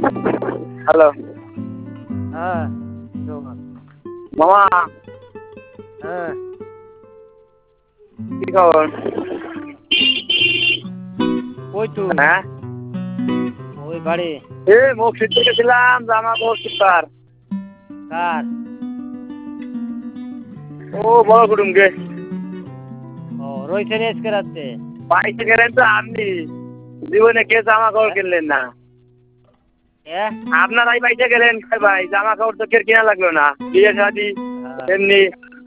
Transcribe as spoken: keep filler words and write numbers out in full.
Hello. হ্যাঁ মামা। হ্যাঁ কি খবর? কই তুই? হ্যাঁ ওই বাড়ি। এ মসজিদ থেকে গেছিলাম জামা কাপড় সুপার। কার? ও বড় কুটুমকে। ও রয়েছে রে আজকে রাতে। পাইতে গেলেন তো আপনি, জীবনে কে জামা কাপড় কিনলেন না? হ্যাঁ আপনারাই পাইতে গেলেন ভাই, জামা কাপড় তো কে কিনা লাগলো না, বিয়ে শাদী এমনি